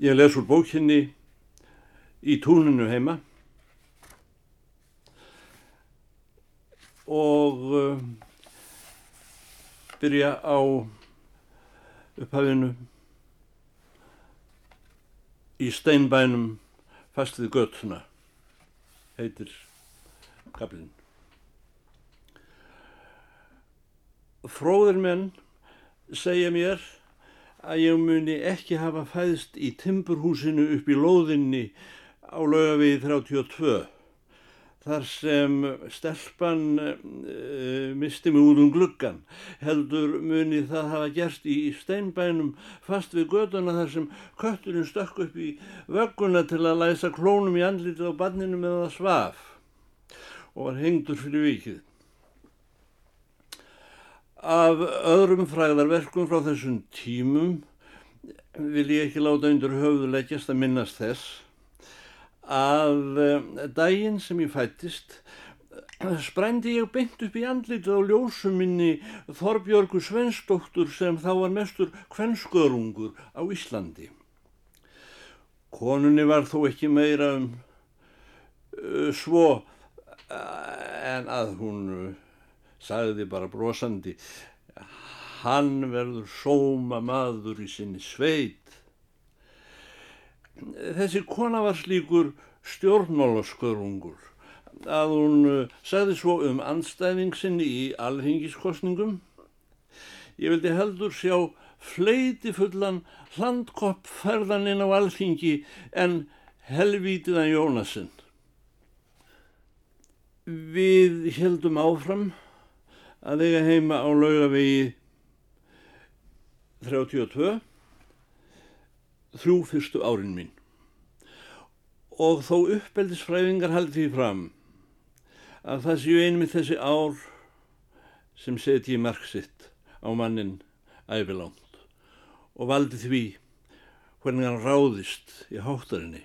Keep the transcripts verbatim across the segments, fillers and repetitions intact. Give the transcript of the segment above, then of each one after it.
Ég les úr bókinni Í túninu heima og uh, byrja á upphafinu Í steinbænum fast við götuna, heitir kaflinn. Fróðir menn segja mér að ég muni ekki hafa fæðst í timburhúsinu upp í lóðinni á Laugavegi þrjátíu og tvö, þar sem stelpan uh, misti mig út um gluggan. Heldur muni það hafa gerst í steinbænum fast við götuna þar sem kötturinn stökk upp í vögguna til að læsa klónum í andlitið á barninu með það svaf og var hengdur fyrir vikið. Af öðrum frægðarverkum frá þessum tímum vil ég ekki láta undir höfuð leggjast að minnast þess að daginn sem ég fæddist sprændi ég beint upp í andlitið á ljósum minni Þorbjörgu Sveinsdóttur sem þá var mestur kvenskörungur á Íslandi. Konunni var þó ekki meira um uh, svo en að hún uh, sagði bara brosandi, hann verður sóma maður í sinni sveit. Þessi kona var slíkur stjórnmálaskörungur að hún sagði svo um andstæðing sinni í alþingiskosningum: ég vildi heldur sjá fleytifullan hlandkopp færðan inn á alþingi en helvítiðan Jónasinn. Við héldum áfram að eiga heima á Laugavegi þrjátíu og tvö þrjú fyrstu árin mín. Og þó uppeldisfræðingar haldi því fram að það séu einmitt þessi ár sem setji mark sitt á manninn ævilangt og valdi því hvernig hann ráðist í háttarinni.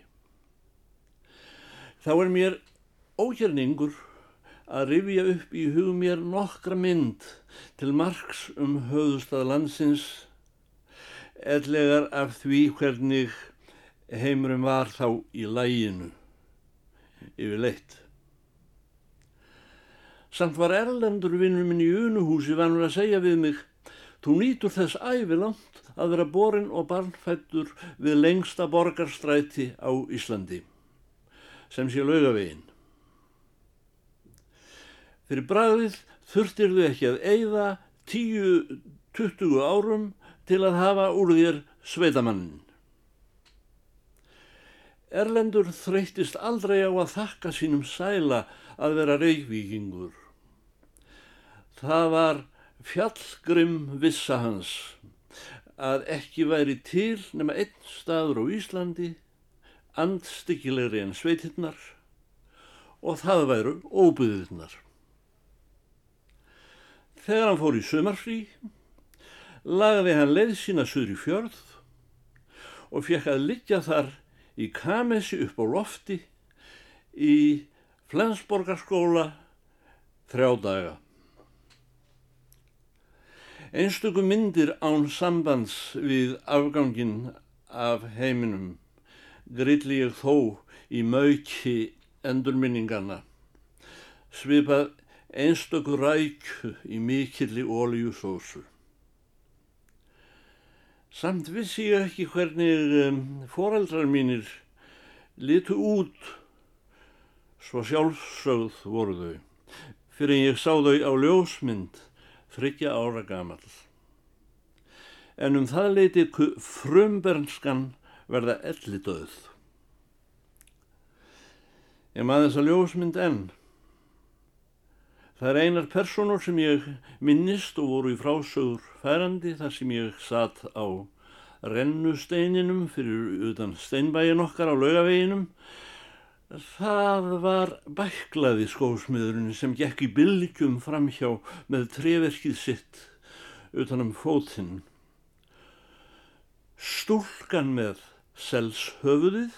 Þá er mér ógerningur að rifja upp í hug mér nokkra mynd til marks um höfuðstað landsins, ellegar af því hvernig heimurinn var þá í laginu yfirleitt. Samt var Erlendur vinur minn í Unuhúsi vanur að segja við mig: þú nýtur þess ævilangt að vera borinn og barnfæddur við lengsta borgarstræti á Íslandi, sem sé Laugaveginn. Fyrir bragðið þurftirðu ekki að eyða tíu, tuttugu árum til að hafa úr þér sveitamannin. Erlendur þreyttist aldrei á að þakka sínum sæla að vera Reykvíkingur. Það var fjallgrimm vissa hans að ekki væri til nema einn staður á Íslandi, andstyggilegri en sveitirnar, og það væru óbyggðirnar. Þegar hann fór í sumarfrí, lagði hann leið sína suður í fjörð og fékk að liggja þar í kamesi upp á lofti í Flensborgarskóla þrjá daga. Einstöku myndir án sambands við afganginn af heiminum grilli ég þó í mauki endurminninganna, svipað einstöku rækju í mikilli olíusósu. Samt vissi ég ekki hvernig um, foreldrar mínir litu út, svo sjálfsögð voru þau, fyrir en ég sá þau á ljósmynd þriggja ára gamall. En um það leyti frumbernskan verða ellidauð. Ég maður þessa ljósmynd enn. Það er einar persónur sem ég minnist og voru í frásögur færandi þar sem ég satt á rennusteininum fyrir utan steinbæin okkar á Laugaveginum. Það var bæklaði skósmiðurinn sem gekk í bylgjum framhjá með tréverkið sitt utan um fótinn. Stúlkan með selshöfuðið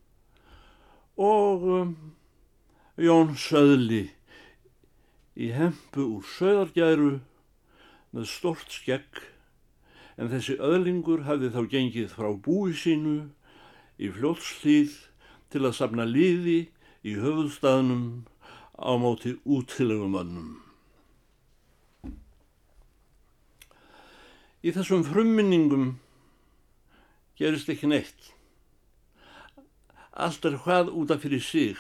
og um, Jón Söðli í hempu úr sauðargæru með stórt skegg, en þessi öðlingur hafði þá gengið frá búi sínu í Fljótshlíð til að safna liði í höfuðstaðnum á móti útilegumönnum. Í þessum frumminningum gerist ekki neitt. Allt er hvað út af fyrir sig.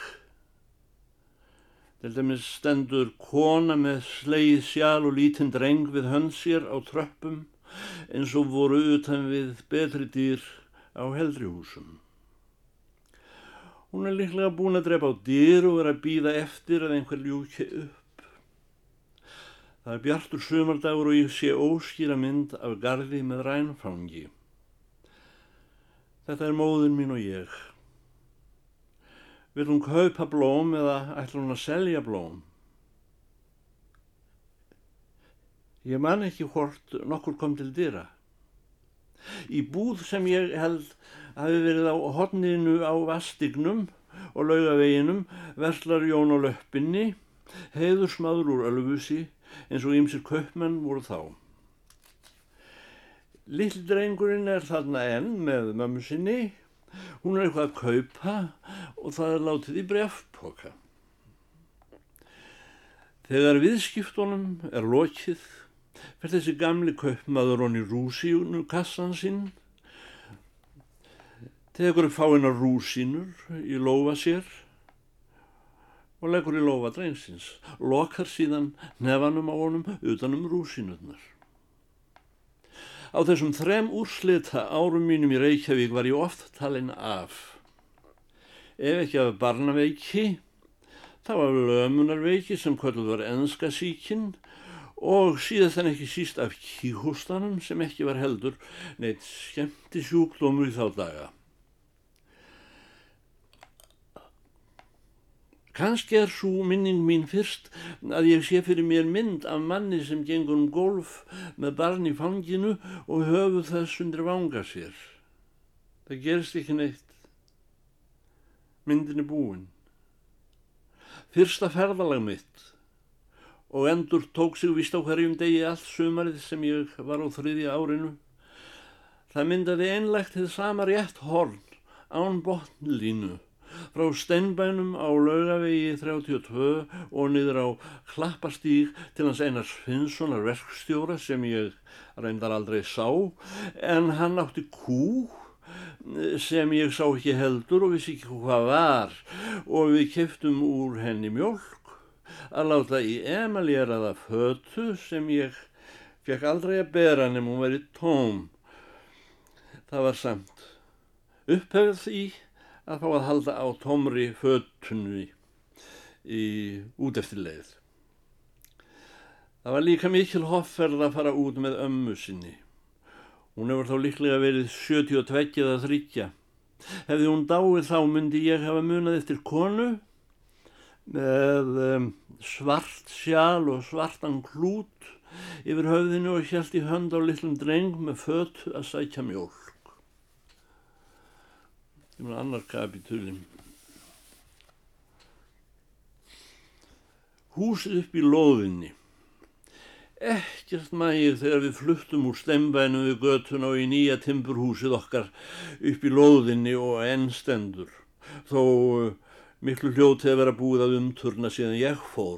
Til dæmis stendur kona með slegið sjal og lítinn dreng við hönd sér á tröppum eins og voru utan við betri dýr á heldri húsum. Hún er líklega búin að drepa á dyr og er að bíða eftir að einhver ljúki upp. Það er bjartur sumardagur og ég sé óskýra mynd af garði með rænfangi. Þetta er móðin mín og ég. Vill hún kaupa blóm eða ætlar hún að selja blóm? Ég man ekki hvort nokkur kom til dyra. Í búð sem ég held hafi verið á horninu á Vastignum og Laugaveginum verslar Jón á löppinni, heiðursmaður úr Ölfusi, eins og ýmsir kaupmenn voru þá. Litli drengurinn er þarna enn með mömmu sinni. Hún er eitthvað að kaupa og það er látið í bréfpoka. Þegar viðskiptunum er lokið, fer þessi gamli kaupmaður honni rúsínu kassan sinn, tekur upp fáeinar rúsínur í lófa sér og leggur í lófa drengsins, lokar síðan nefanum á honum utanum rúsínurnar. Á þessum þrem úrslita árum mínum í Reykjavík var ég oft talinn af. Ef ekki af barnaveiki, það var lömunarveiki sem kölluð var enska sýkin og síðast en ekki síst af kíghóstanum sem ekki var heldur neitt skemmtisjúkdómur í þá daga. Kannski er sú minning mín fyrst að ég sé fyrir mér mynd af manni sem gengur um gólf með barn í fanginu og höfuð þess undir vanga sér. Það gerist ekki neitt. Myndin er búin. Fyrsta ferðalag mitt og endur tók sig víst á hverjum degi allt sumarið sem ég var á þriðja árinu. Það myndaði einlægt hið sama rétt horn án botnlínu frá Steinbænum á Laugavegi þrjátíu og tvö og niður á Klappastíg til hans Einars Finnssonar verkstjóra sem ég reyndar aldrei sá, en hann átti kú sem ég sá ekki heldur og vissi ekki hvað var og við keyptum úr henni mjólk að láta í emaljeraða fötu sem ég fékk aldrei að bera nema hún væri tóm. Það var samt upphefð í að fá að halda á tómri fötunni í út eftir leið. Það var líka mikil hofferð að fara út með ömmu sinni. Hún hefur þá líklega verið sjötíu og tveggja eða þriggja. Hefði hún dáið þá myndi ég hafa munað eftir konu með um, svart sjal og svartan klút yfir höfðinu og hélt í hönd á litlum dreng með fötu að sækja mjólk. Ég mun annar kapítulinn. Húsið upp í lóðinni. Ekkert mægir þegar við fluttum úr Steinbænum við götuna og í nýja timburhúsið okkar upp í lóðinni og enn stendur. Þó miklu hljóti að vera búið að umturna síðan ég fór.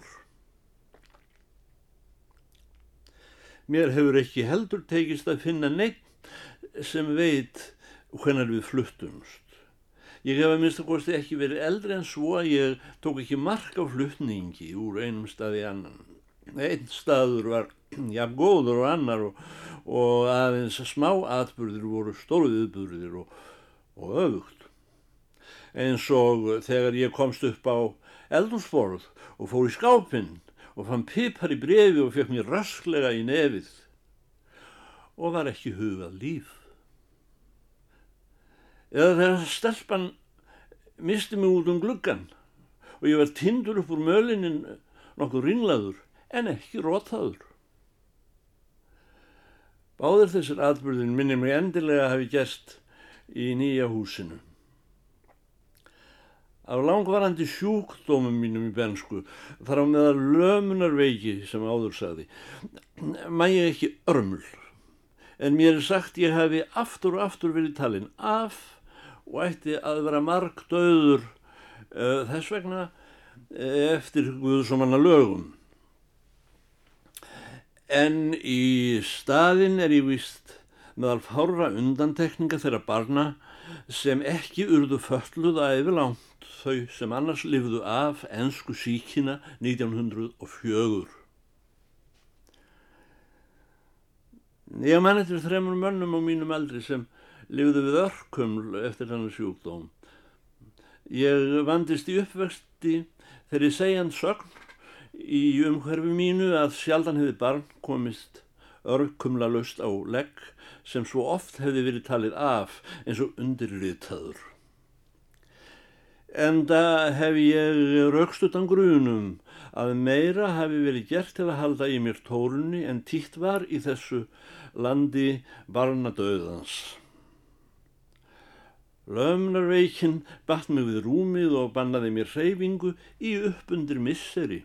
Mér hefur ekki heldur tekist að finna neitt sem veit hvenær við fluttumst. Ég hef að minnsta kosti ekki verið eldri en svo að ég tók ekki mark á flutningi úr einum stað í annan. Einn staður var jafn góður og annar og, og aðeins smá atburðir voru stóru viðburðir og, og öfugt. Eins og þegar ég komst upp á eldhúsborð og fór í skápinn og fann pipar í bréfi og fékk mér rösklega í nefið og var ekki hugað líf. Eða þegar stelpan misti mig út um gluggann og ég var tindur upp úr mölinin nokkuð ringlaður en ekki rotaður. Báðir þessir atburðir minnir mig endilega hafi gerst í nýja húsinu. Af langvarandi sjúkdómum mínum í bernsku, þar á meðal lömunarveiki sem áður sagði, man ég ekki örmul, en mér er sagt ég hafi aftur og aftur verið talinn af og ætti að vera margdauður uh, þess vegna eftir guðsómanna lögum. En í staðinn er ég víst meðal fárra undantekninga þeirra barna sem ekki urðu fötluð ævilangt, þau sem annars lifðu af ensku sýkina nítján hundruð og fjögur. Ég man eftir þremur mönnum á mínum aldri sem lifðu við örkuml eftir þennan sjúkdóm. Ég vandist í uppvexti þeirri segjand sögn í umhverfi mínu að sjaldan hefði barn komist örkumlalaust á legg sem svo oft hefði verið talið af eins og undirritaður. Enda hef ég rökstuddan grunum að meira hafi verið gert til að halda í mér tórunni en títt var í þessu landi barnadauðans. Löfnarveikin batt mig við rúmið og bannaði mér hreyfingu í uppundir misseri.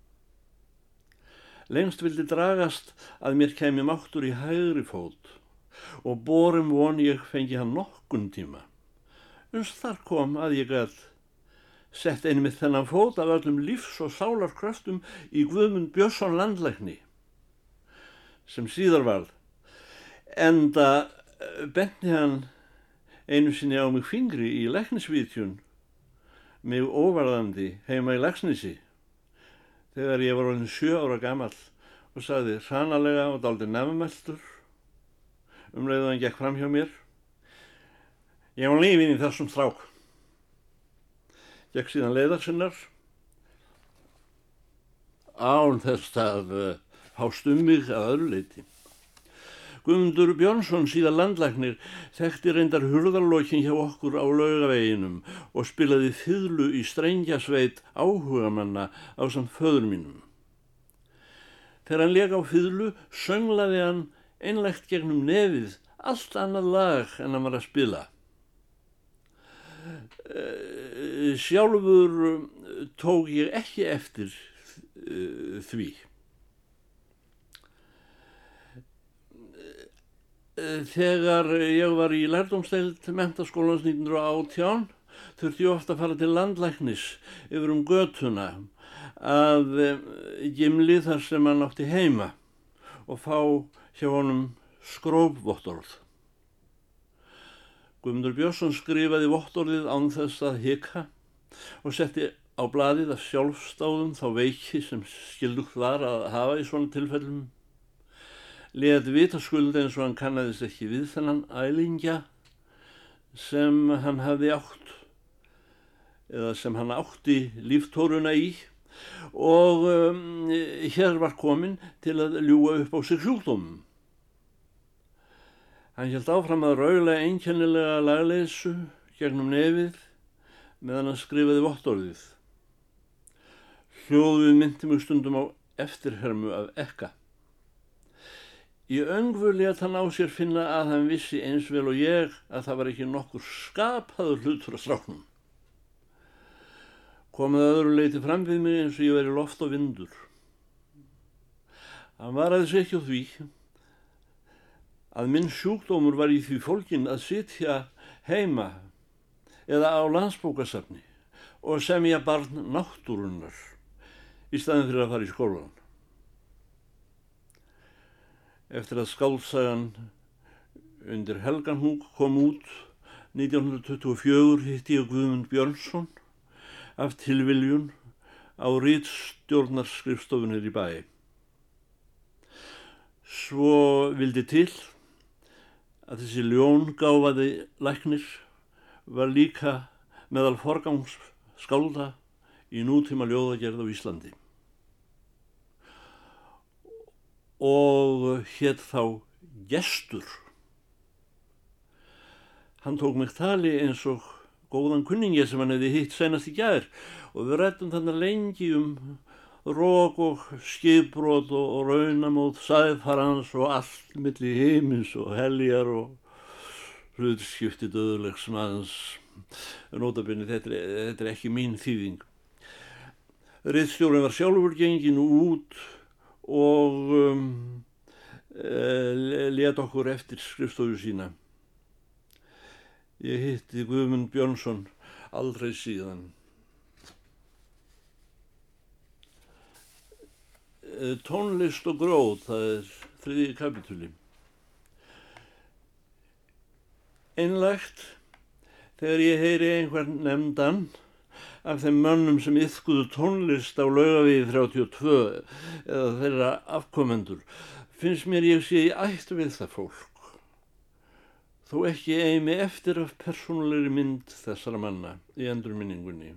Lengst vildi dragast að mér kæmi máttur í hægri fót og borum von ég fengi hann nokkun tíma. Uns þar kom að ég gat sett einmitt þennan fót af öllum lífs- og sálarkröftum í Guðmund Björnsson landlækni, sem síðar varð, enda benti hann einu sinni á mig fingri í læknisvitjun, mig óvarðandi heima í Laxnesi, þegar ég var orðinn sjö ára gamall og sagði hranalega og dálítið nefnmeltur, um leið og hann gekk fram hjá mér: ég á lífin í þessum strák. Gekk síðan leiðar sinnar, án þess að uh, fást um mig að öðru leyti. Guðmundur Björnsson, síðar landlæknir, þekkti reyndar hurðarlokin hjá okkur á Laugaveginum og spilaði fiðlu í strengjasveit áhugamanna ásamt föður mínum. Þegar hann lék á fiðlu sönglaði hann einlægt gegnum nefið allt annað lag en hann var að spila. Sjálfur tók ég ekki eftir því. Þegar ég var í lærdómsdeild menntaskólans nítján hundruð og átján þurfti ég oft að fara til landlæknis yfir um götuna að Gimli þar sem hann átti heima og fá hjá honum skrópvottorð. Guðmundur Björnsson skrifaði vottorðið án þess að hika og setti á blaðið af sjálfsdáðum þá veiki sem skyldugt var að hafa í svona tilfellum. Lét vitaskuld eins og hann kannaðist ekki við þennan ælingja sem hann hafði átt, eða sem hann átti líftóruna í, og um, hér var kominn til að ljúga upp á sig sjúkdómum. Hann hélt áfram að raula einkennilega lagleysu gegnum nefið meðan hann skrifaði vottorðið. Hljóðið minnti mig stundum á eftirhermu af ekka. Í öngvu lét hann á sér finna að hann vissi eins vel og ég að það var ekki nokkur skapaður hlutur á stráknum. Kom að öðru leyti fram við mig eins og ég væri loft og vindur. Hann varaði sig ekki á því að minn sjúkdómur var í því fólginn að sitja heima eða á landsbókasafni og semja barn náttúrunnar í staðinn fyrir að fara í skólann. Eftir að skáldsagan Undir Helganhúk kom út nítján hundruð tuttugu og fjögur hitti ég Guðmund Björnsson af tilviljun á ritstjórnarskrifstofunni í bæ. Svo vildi til að þessi ljóngáfaði læknir var líka meðal forgangsskálda í nútíma ljóðagerð á Íslandi og hét þá Gestur. Hann tók mig tali eins og góðan kunningi sem hann hefði hitt seinast í gær og við ræddum þarna lengi um rok og skipbrot og, og raunamót sæðfarans og allt milli himins og heljar og hlutskipti döðulegs manns. Nótabene, þetta, þetta er ekki mín þýðing. Ritstjórinn var sjálfur genginn út og um, e, lét okkur eftir skrifstofu sína. Ég hitti Guðmund Björnsson aldrei síðan. Tónlist og grót, það er þriðji kapítuli. Einlægt, þegar ég heyri einhvern nefndan af þeim mönnum sem iðkuðu tónlist á Laugavegi þrjátíu og tvö eða þeirra afkomendur, finnst mér ég sé í ætt við það fólk, þó ekki eigi eftir af persónulegri mynd þessara manna í endurminningunni.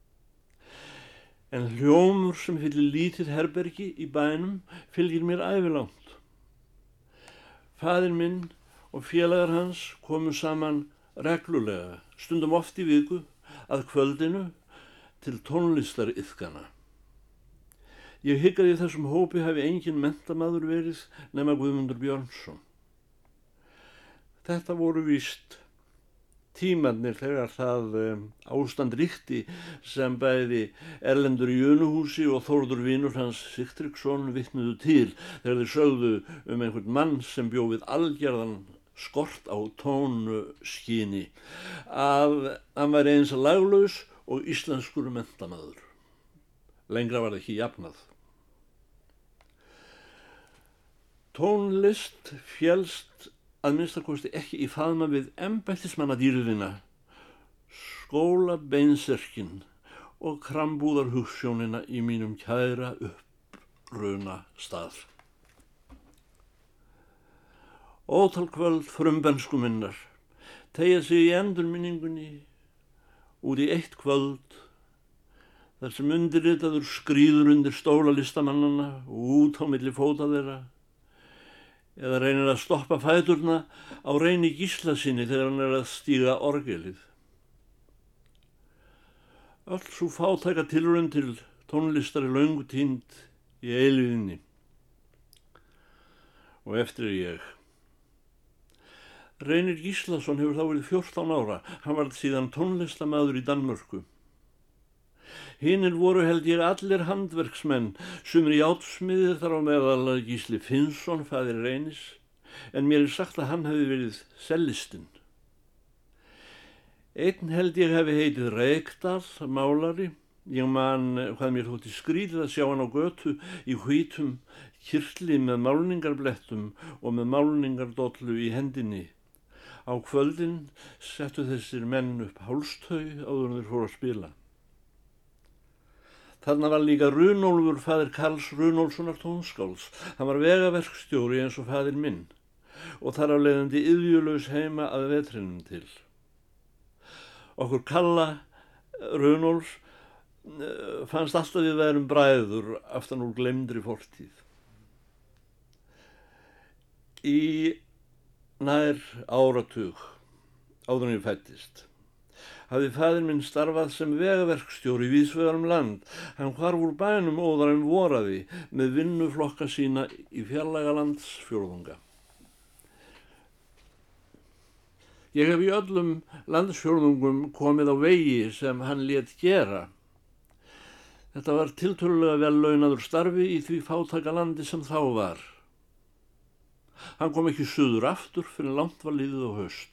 En hljómur sem fyllir lítið herbergi í bænum fylgir mér ævilangt. Faðir minn og félagar hans komu saman reglulega, stundum oft í viku, að kvöldinu til tónlistariðkana. Ég hygg að í þessum hópi hafi engin menntamaður verið nema Guðmundur Björnsson. Þetta voru víst tímarnir þegar það um, ástand ríkti sem bæði Erlendur í Unuhúsi og Þórður vinur hans Sigtryggsson vitnuðu til þegar þeir sögðu um einhvern mann sem bjó við algerðan skort á tónskyni að hann væri eins laglaus og íslenskur menntamaður. Lengra var það ekki jafnað. Tónlist félst að minnstakosti ekki í faðma við embættismannadýrðina, skólabeinserkin og krambúðarhugsjónina í mínum kæra uppruna stað. Ótal kvöld frumbensku minnar teygja sig í endurminningunni út í eitt kvöld þar sem undirritaður skríður undir stóla listamannanna og út á milli fóta þeirra eða reynir að stoppa fæturna á Reyni Gíslasyni þegar hann er að stíga orgelið. Öll sú fátæka tilraun til tónlistar er löngu týnd í eilíðinni. Og eftir er ég. Reynir Gíslason hefur þá verið fjórtán ára, hann varð síðan tónlistamaður í Danmörku. Hinir voru held ég allir handverksmenn, sumir járnsmiðir þar á meðal Gísli Finnsson, faðir Reynis, en mér er sagt að hann hefði verið sellistinn. Einn held ég hefði heitið Reykdal, málari. Ég man hvað mér þótti skrýtið að sjá hann á götu í hvítum kyrtli með málningarblettum og með málningardollu í hendinni. Á kvöldin settu þessir menn upp hálstau áður en þeir fóru að spila. Þarna var líka Runólfur, faðir Karls Runólfssonar tónskáls. Hann var vegaverkstjóri eins og faðir minn og þar af leiðandi iðjulaus heima að vetrinum til. Okkur Kalla Runólfs fannst alltaf við værum bræður aftan úr gleymdri fortíð. Í nær áratug áður en ég fæddist hafði faðir minn starfað sem vegaverkstjóri víðs vegar um land. Hann hvarf úr bænum óðar en voraði með vinnuflokka sína í fjarlæga landsfjórðunga. Ég hef í öllum landsfjórðungum komið á vegi sem hann lét gera. Þetta var tiltölulega vel launaður starfi í því fátæka landi sem þá var. Hann kom ekki suður aftur fyrir langt var liðið á haust.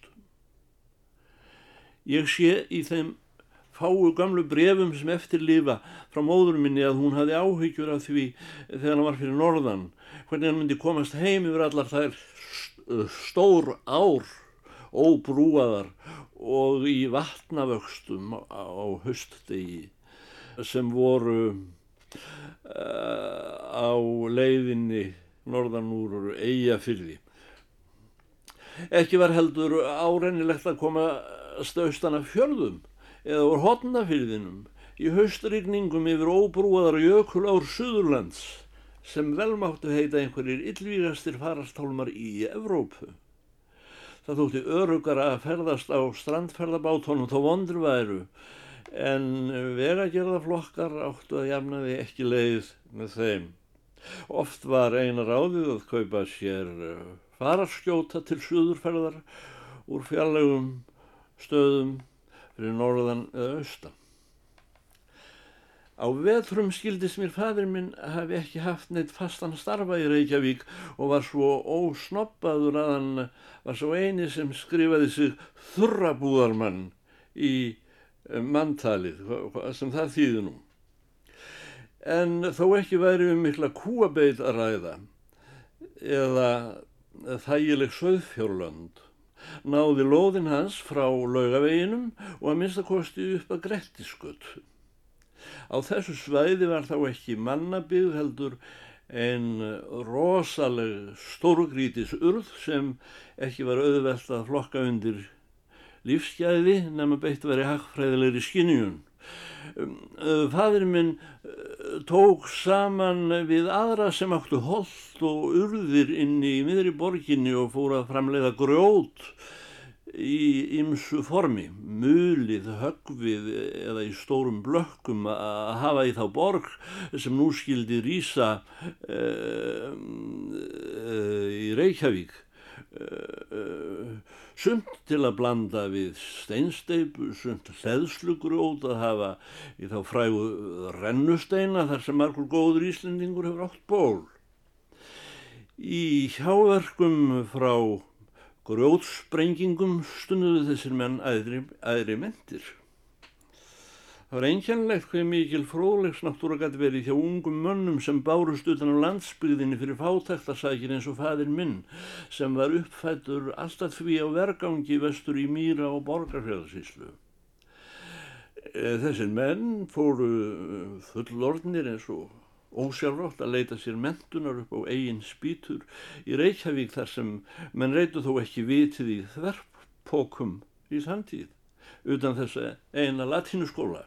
Ég sé í þeim fáu gamlu bréfum sem eftir lifa frá móður minni að hún hafði áhyggjur af því þegar hann var fyrir norðan, hvernig hann myndi komast heim yfir allar þær stór ár óbrúaðar og í vatnavöxtum á haustdegi sem voru uh, á leiðinni norðan úr Eyjafirði. Ekki var heldur árennilegt að koma austan af fjörðum eða úr Hornafirðinum í haustrigningum yfir óbrúaðar jökulár Suðurlands sem vel máttu heita einhverjir illvígastir farartálmar í Evrópu. Það þótti öruggara að ferðast á strandferðabátunum þó vondir væru, en vegagerðarflokkar áttu að jafnaði ekki leið með þeim. Oft var eina ráðið að kaupa sér fararskjóta til suðurferðar úr fjarlægum stöðum fyrir norðan eða austan. Á vetrum skildist mér faðir minn hafi ekki haft neitt fastan starfa í Reykjavík og var svo ósnobbaður að hann var svo eini sem skrifaði sig þurrabúðarmann í manntalið, sem það þýði nú. En þó ekki væri um mikla kúabeit að ræða eða þægileg sauðfjárlönd, náði lóðin hans frá Laugaveginum og að minnsta kosti upp að Grettisgötu. Á þessu svæði var þá ekki mannabyggð heldur en rosaleg stórgrýtis urð sem ekki var auðvelt að flokka undir lífsgæði nema beitt væri hagfræðilegri skynjun. Faðir minn tók saman við aðra sem áttu holt og urðir inni í miðri borginni og fór að framleiða grjót í ýmsu formi, mulið, höggvið eða í stórum blökkum að hafa í þá borg sem nú skyldi rísa uh, uh, í Reykjavík. Uh, sumt til að blanda við steinsteypu, sumt hleðslugrjót að hafa í þá frægu rennusteina þar sem margur góður Íslendingur hefur átt ból. Í hjáverkum frá grjótsprengingum stunduðu þessir menn æðri, æðri mentir. Það var einkennilegt hve mikil fróðleiksnáttúra gat verið hjá ungum mönnum sem bárust utan á landsbyggðinni fyrir fátæktarsakir eins og faðir minn, sem var uppfæddur alltaf því á vergangi vestur í Mýra og Borgarfjarðarsýslu. Þessir menn fóru fullorðnir eins og ósjálfrátt að leita sér menntunar upp á eigin spýtur í Reykjavík þar sem menn reytu þó ekki vitið í þverpokum í samtíð utan þessa eina latínuskóla.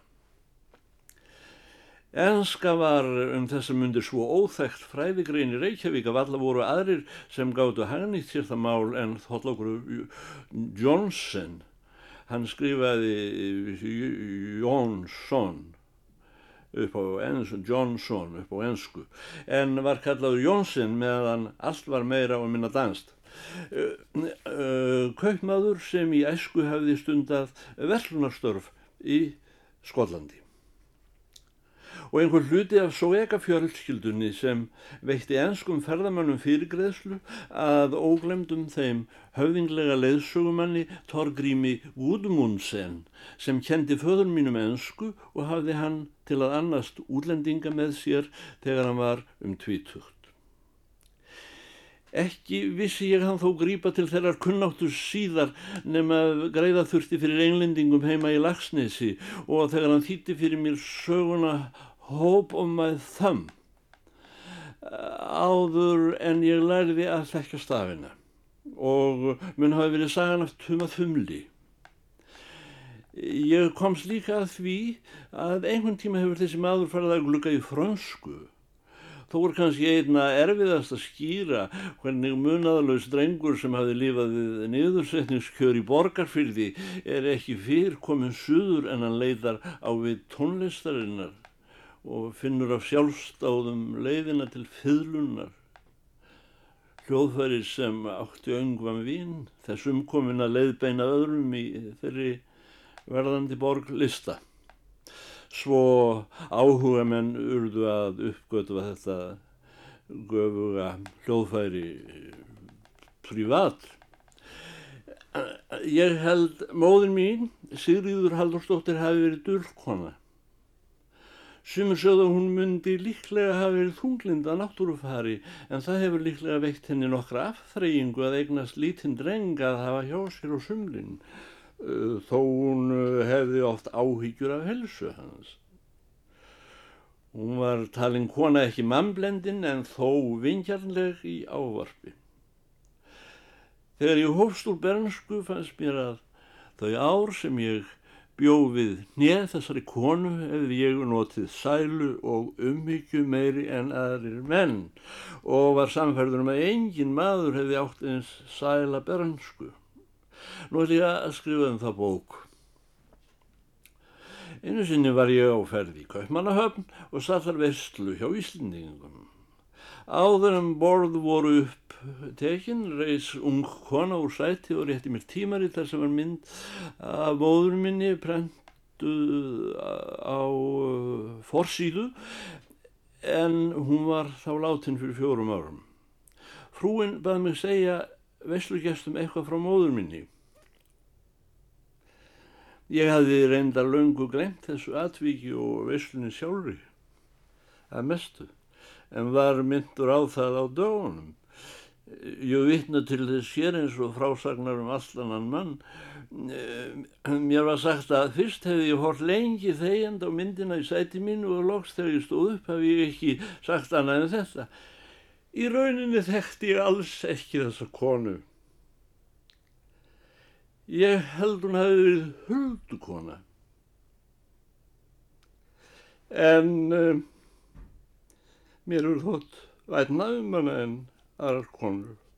Enska var um þessa mundir svo óþekkt fræðigrein í Reykjavík að varla voru aðrir sem gátu hagnýtt sér það mál en Þorlákur Johnson. Hann skrifaði Jónsson upp á ensku, Johnson upp á ensku, en var kallaður Jónsson meðan allt var meira og minna danskt. Uh, uh, kaupmaður sem í æsku hafði stundað verslunarstörf í Skotlandi. Og einhver hluti af Soega-fjölskyldunni sem veitti enskum ferðamönnum fyrirgreiðslu að óglemdum þeim höfðinglega leiðsögumanni Thorgrími Gudmundsen sem kendi föður mínum ensku og hafði hann til að annast útlendinga með sér þegar hann var um tvítugt. Ekki vissi ég hann þó grípa til þeirrar kunnáttu síðar nema greiða þurfti fyrir englendingum heima í Laxnesi og þegar hann þýddi fyrir mér söguna Hope of my thumb áður en ég lærði að þekkja stafina og mun hafi verið sagan af Tuma Þumli. Ég komst líka að því að einhvern tíma hefur þessi maður farið að glugga í frönsku. Þó er kannski einna erfiðast að skýra hvernig munaðarlaus drengur sem hafði lifað við niðursetningskjör í Borgarfirði er ekki fyrr kominn suður en hann leitar á við tónlistarinnar og finnur af sjálfsdáðum leiðina til fiðlunar. Hljóðfæri sem átti öngvan vín, þess umkomin að leiðbeina öðrum í þeirri verðandi borg lista. Svo áhugamenn urðu að uppgötva þetta göfuga hljóðfæri privat. Ég held móðir mín, Sigríður Halldórsdóttir, hafi verið dulkona. Sumir sögðu að hún mundi líklega hafi verið þunglynd að náttúrufari, en það hefur líklega veitt henni nokkra afþreyingu að eignast lítinn dreng að hafa hjá sér á sumrin, þó hún hefði oft áhyggjur af heilsu hans. Hún var talin kona ekki mannblendin en þó vingjarnleg í ávarpi. Þegar ég hófst úr bernsku fannst mér að þau ár sem ég bjó við hnéð þessari konu hefði ég notið sælu og umhyggju meiri en aðrir menn og var sannfærður um að enginn maður hefði átt eins sæla bernsku. Nú ætla ég að skrifa um það bók. Einu sinni var ég á ferð í Kaupmannahöfn og satt þar veislu hjá Íslendingum. Áður en borð voru upp tekin reis ung kona úr sæti og rétti mér tímarit þar sem var mynd af móður minni prentuð prentuð á uh, forsíðu, en hún var þá látin fyrir fjórum árum. Frúin bað mig segja veislugestum eitthvað frá móður minni. Ég hafði reyndar löngu gleymt þessu atviki og veislunni sjálfri að mestu, en var myndur á það á dögunum. Ég vitna til þess hér eins og frásagnar um allt annan mann. Mér var sagt að fyrst hefði ég hort lengi þegjandi á myndina í sæti mínu og loks þegar ég stóð upp hef ég ekki sagt annað en þetta. Í rauninni þekkti ég alls ekki þessa konu. Ég held hún hafi verið huldukona. En um, mér er þótt vænna um hana en aðrar konur.